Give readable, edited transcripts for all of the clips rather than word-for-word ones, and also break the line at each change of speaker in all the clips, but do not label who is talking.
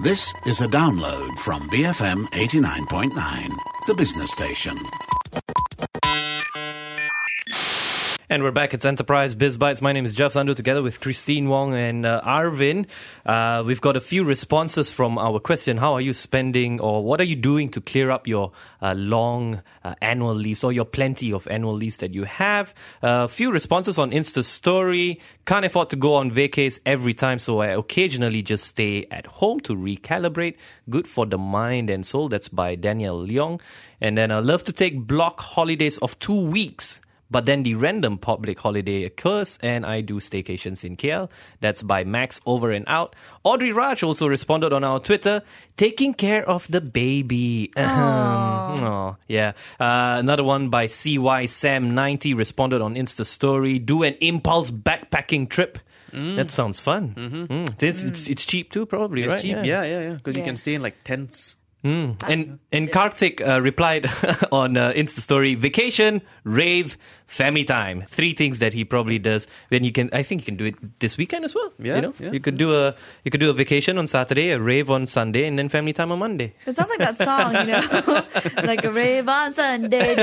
This is a download from BFM 89.9, the business station.
And we're back. It's Enterprise Biz Bites. My name is Jeff Sandu, together with Christine Wong and Arvin. We've got a few responses from our question: how are you spending, or what are you doing to clear up your long annual leaves, or your plenty of annual leaves that you have? A few responses on Insta Story. Can't afford to go on vacays every time, so I occasionally just stay at home to recalibrate. Good for the mind and soul. That's by Daniel Leong. And then I love to take block holidays of 2 weeks. But then the random public holiday occurs and I do staycations in KL. That's by Max Over and Out. Audrey Raj also responded on our Twitter, taking care of the baby. Aww, yeah. Another one by CY Sam90 responded on Insta Story, do an impulse backpacking trip. That sounds fun. Mm-hmm. It's cheap too, probably,
it's
right?
Cheap. Yeah. Because you can stay in like tents.
And Karthik replied on Insta Story, vacation, rave, family time. 3 things that he probably does. When you can, I think you can do it this weekend as well.
Yeah,
You could do a vacation on Saturday, a rave on Sunday, and then family time on Monday.
It sounds like that song, like a rave on Sunday.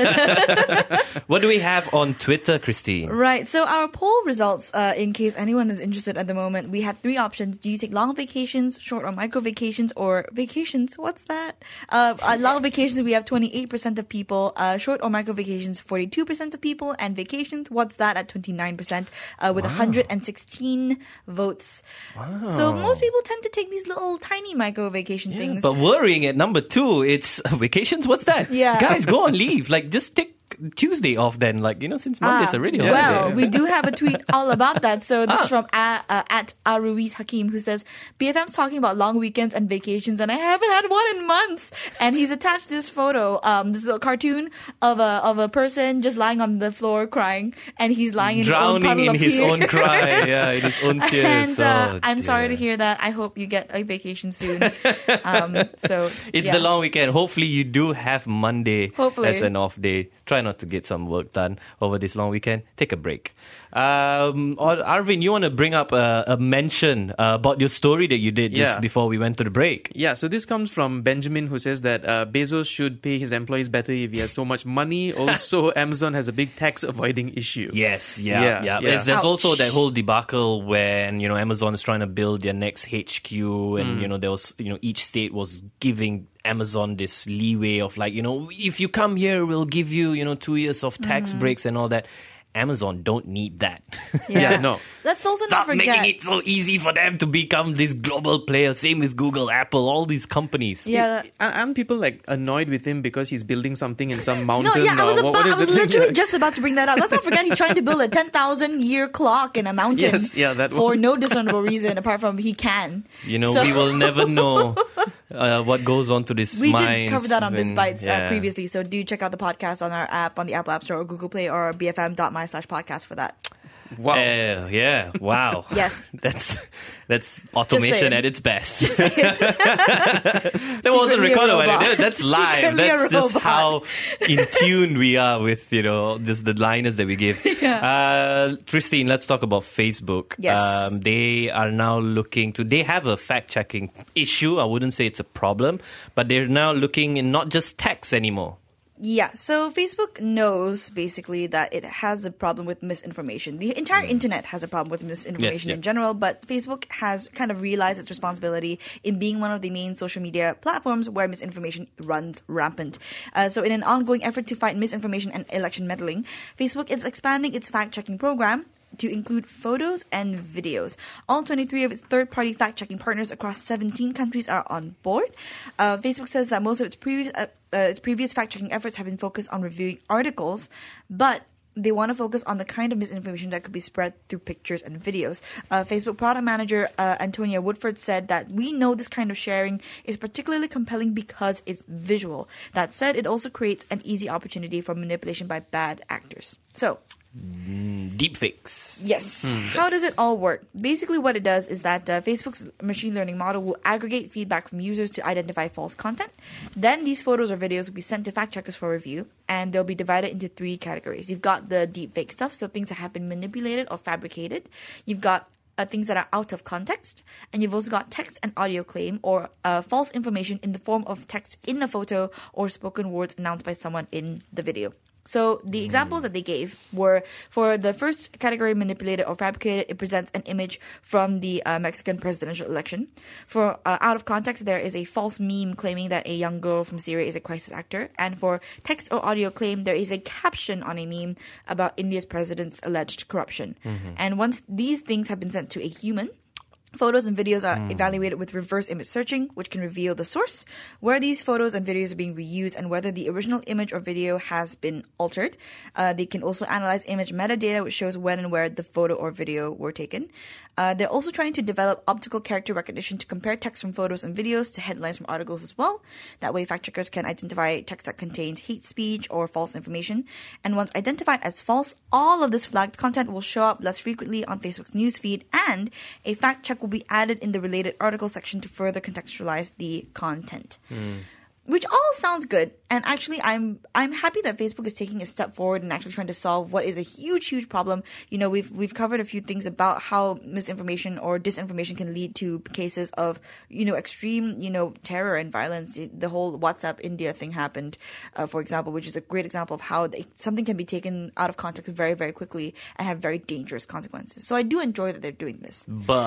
What do we have on Twitter, Christine?
Right. So our poll results, in case anyone is interested at the moment, we had 3 options. Do you take long vacations, short or micro vacations, or vacations? What's that? Long vacations, we have 28% of people. Short or micro vacations, 42% of people. And vacations, what's that, at 29%, with 116 votes.
Wow.
So most people tend to take these little tiny micro vacation things.
But worrying at number 2, it's vacations. What's that?
Yeah.
Guys, go on leave. Like, just take Tuesday off then, since Monday's already holiday.
Well, we do have a tweet all about that. So this is from at Aruiz Hakim, who says, BFM's talking about long weekends and vacations, and I haven't had one in months. And he's attached this photo, this little cartoon of a person just lying on the floor crying, and he's lying in
drowning in his own
tears.
cry, in his own tears.
And I'm sorry to hear that. I hope you get a vacation soon. So
it's the long weekend. Hopefully you do have Monday as an off day. Try not to get some work done over this long weekend. Take a break. Arvin, you want to bring up a mention about your story that you did just before we went to the break.
Yeah, so this comes from Benjamin, who says that Bezos should pay his employees better if he has so much money. Also, Amazon has a big tax avoiding issue.
Yes, yeah. There's also that whole debacle when, Amazon is trying to build their next HQ and, there was, each state was giving Amazon this leeway of if you come here, we'll give you, 2 years of tax breaks and all that. Amazon don't need that.
No.
Let's also
Stop
not forget,
making it so easy for them to become this global player. Same with Google, Apple, all these companies.
Yeah.
Aren't people annoyed with him because he's building something in some mountain?
I was,
what is
I was
it?
literally just about to bring that up. Let's not forget he's trying to build a 10,000-year clock in a mountain
that
for
one.
no discernible reason apart from he can.
We will never know what goes on to this
We
minds.
did cover that on Biz Bites
yeah.
previously, so do check out the podcast on our app, on the Apple App Store or Google Play or bfm.my/podcast for that.
Wow.
Yeah. Wow.
Yes.
That's automation
saying.
at its best.
Just saying.
That wasn't
Secretly a
recorded.
robot.
That's live.
Secretly a
That's just
robot.
how in tune we are with, just the liners that we give. Christine, let's talk about Facebook.
Yes.
They are now they have a fact-checking issue. I wouldn't say it's a problem, but they're now looking in not just text anymore.
Yeah, so Facebook knows basically that it has a problem with misinformation. The entire internet has a problem with misinformation in general, but Facebook has kind of realized its responsibility in being one of the main social media platforms where misinformation runs rampant. So in an ongoing effort to fight misinformation and election meddling, Facebook is expanding its fact-checking program to include photos and videos. All 23 of its third-party fact-checking partners across 17 countries are on board. Facebook says that most of its previous fact-checking efforts have been focused on reviewing articles, but they want to focus on the kind of misinformation that could be spread through pictures and videos. Facebook product manager Antonia Woodford said that we know this kind of sharing is particularly compelling because it's visual. That said, it also creates an easy opportunity for manipulation by bad actors. So,
deepfakes.
Yes. How does it all work? Basically what it does is that Facebook's machine learning model will aggregate feedback from users to identify false content. Then these photos or videos will be sent to fact checkers for review, and they'll be divided into 3 categories. You've got the deepfake stuff, so things that have been manipulated or fabricated. You've got things that are out of context, and you've also got text and audio claim or false information in the form of text in a photo or spoken words announced by someone in the video. So the examples that they gave were, for the first category, manipulated or fabricated, it presents an image from the Mexican presidential election. For out of context, there is a false meme claiming that a young girl from Syria is a crisis actor. And for text or audio claim, there is a caption on a meme about India's president's alleged corruption. And once these things have been sent to a human, photos and videos are evaluated with reverse image searching, which can reveal the source, where these photos and videos are being reused, and whether the original image or video has been altered. They can also analyze image metadata, which shows when and where the photo or video were taken. They're also trying to develop optical character recognition to compare text from photos and videos to headlines from articles as well. That way, fact checkers can identify text that contains hate speech or false information. And once identified as false, all of this flagged content will show up less frequently on Facebook's newsfeed, and a fact check will be added in the related article section to further contextualize the content. Which all sounds good, and actually, I'm happy that Facebook is taking a step forward and actually trying to solve what is a huge problem. You know, we've covered a few things about how misinformation or disinformation can lead to cases of, you know, extreme, you know, terror and violence. The whole WhatsApp India thing happened, for example, which is a great example of how something can be taken out of context very, very quickly and have very dangerous consequences. So I do enjoy that they're doing this,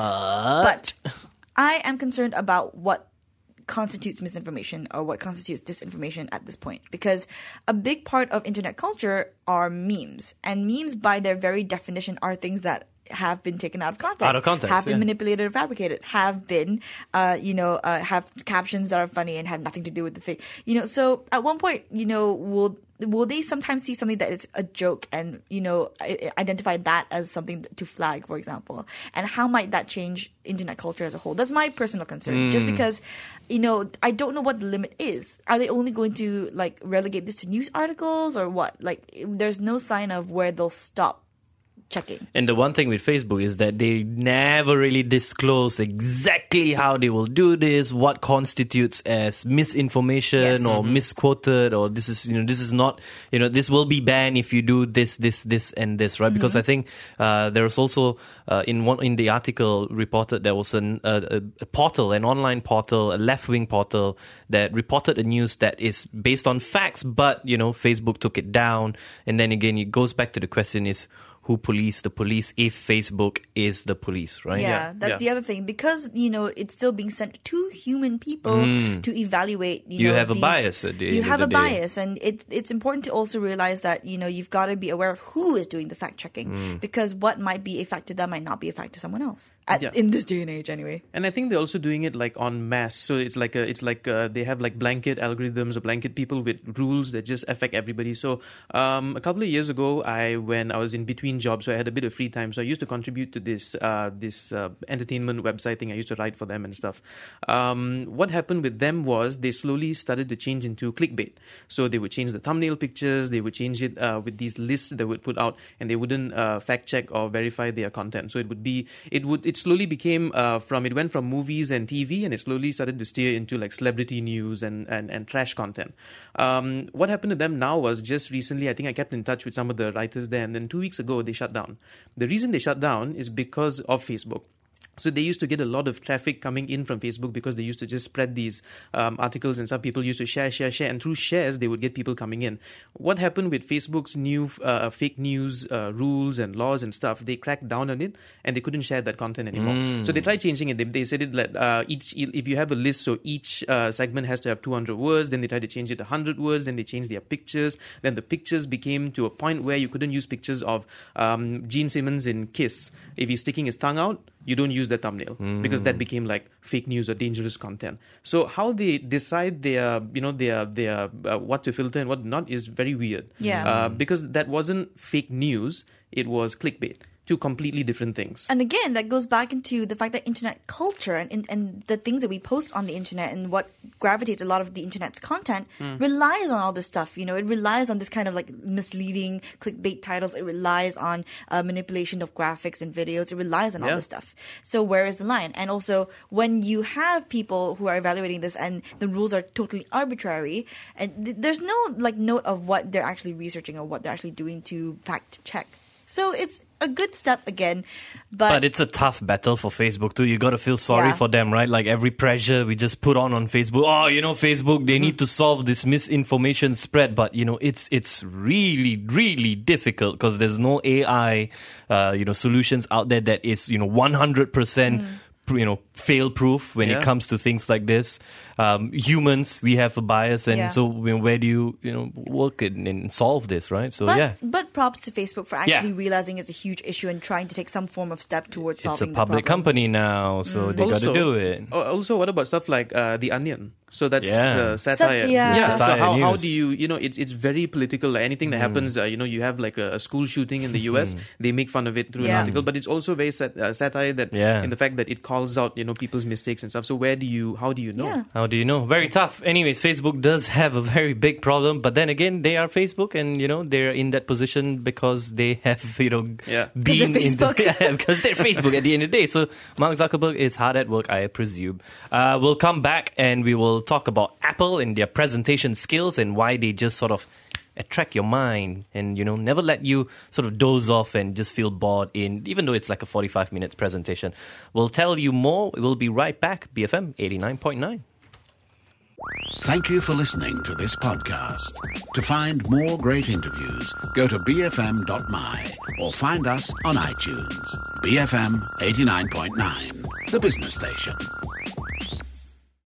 but I am concerned about what constitutes misinformation or what constitutes disinformation at this point, because a big part of internet culture are memes, and memes by their very definition are things that have been taken out of context, have been manipulated or fabricated, have been have captions that are funny and have nothing to do with the thing, you know. So at one point, you know, will they sometimes see something that is a joke and, you know, identify that as something to flag, for example? And how might that change internet culture as a whole? That's my personal concern. Just because, you know, I don't know what the limit is. Are they only going to, like, relegate this to news articles or what? Like, there's no sign of where they'll stop checking.
And the one thing with Facebook is that they never really disclose exactly how they will do this, what constitutes as misinformation or misquoted, or this is not, you know, this will be banned if you do this, and this, right? Because I think there was also in the article reported there was a portal, an online portal, a left-wing portal that reported a news that is based on facts, but, you know, Facebook took it down. And then again, it goes back to the question is, who police the police if Facebook is the police, right?
Yeah, that's the other thing. Because, you know, it's still being sent to human people to evaluate, you know,
have a bias at the end
you have
of
a
the day.
bias. And it's important to also realize that, you know, you've got to be aware of who is doing the fact checking, because what might be a fact to them might not be a fact to someone else. In this day and age, anyway.
And I think they're also doing it like en masse. So it's like they have like blanket algorithms or blanket people with rules that just affect everybody. So a couple of years ago, when I was in between jobs, so I had a bit of free time. So I used to contribute to this entertainment website thing. I used to write for them and stuff. What happened with them was they slowly started to change into clickbait. So they would change the thumbnail pictures. They would change it with these lists they would put out, and they wouldn't fact check or verify their content. So it slowly became it went from movies and TV, and it slowly started to steer into like celebrity news and trash content. What happened to them now was just recently, I think I kept in touch with some of the writers there, and then 2 weeks ago they shut down. The reason they shut down is because of Facebook. So they used to get a lot of traffic coming in from Facebook because they used to just spread these articles, and some people used to share. And through shares, they would get people coming in. What happened with Facebook's new fake news rules and laws and stuff, they cracked down on it and they couldn't share that content anymore. So they tried changing it. They said it that if you have a list, so each segment has to have 200 words. Then they tried to change it to 100 words. Then they changed their pictures. Then the pictures became to a point where you couldn't use pictures of Gene Simmons in Kiss. If he's sticking his tongue out, you don't use the thumbnail because that became like fake news or dangerous content. So how they decide their what to filter and what not is very weird.
Yeah.
Because that wasn't fake news, it was clickbait. Two completely different things.
And again, that goes back into the fact that internet culture and the things that we post on the internet and what gravitates a lot of the internet's content relies on all this stuff. You know, it relies on this kind of like misleading clickbait titles. It relies on manipulation of graphics and videos. It relies on all this stuff. So where is the line? And also, when you have people who are evaluating this and the rules are totally arbitrary, and there's no like note of what they're actually researching or what they're actually doing to fact check. So it's a good step again.
But it's a tough battle for Facebook too. You got to feel sorry for them, right? Like every pressure we just put on Facebook. Oh, Facebook, they need to solve this misinformation spread. But, it's really, really difficult because there's no AI, solutions out there that is, 100%, fail proof when it comes to things like this. Humans, we have a bias, and so where do you work and solve this, right? So
but props to Facebook for actually realizing it's a huge issue and trying to take some form of step towards solving
it's a public company now, so they got to do it.
Also, what about stuff like The Onion? So that's satire.
Satire
So how do you it's very political. Like anything that happens, you have like a school shooting in the US, they make fun of it through an article, but it's also very satire that in the fact that it calls out people's mistakes and stuff. So how do you know?
Yeah.
How do you know? Very tough. Anyways, Facebook does have a very big problem, but then again, they are Facebook, and they're in that position because they have been in because they're Facebook at the end of the day. So Mark Zuckerberg is hard at work, I presume. We'll come back and we will talk about Apple and their presentation skills and why they just sort of attract your mind and never let you sort of doze off and just feel bored even though it's like a 45 minutes presentation. We'll tell you more. We'll be right back. BFM 89.9.
Thank you for listening to this podcast. To find more great interviews, go to bfm.my or find us on iTunes. BFM 89.9, the business station.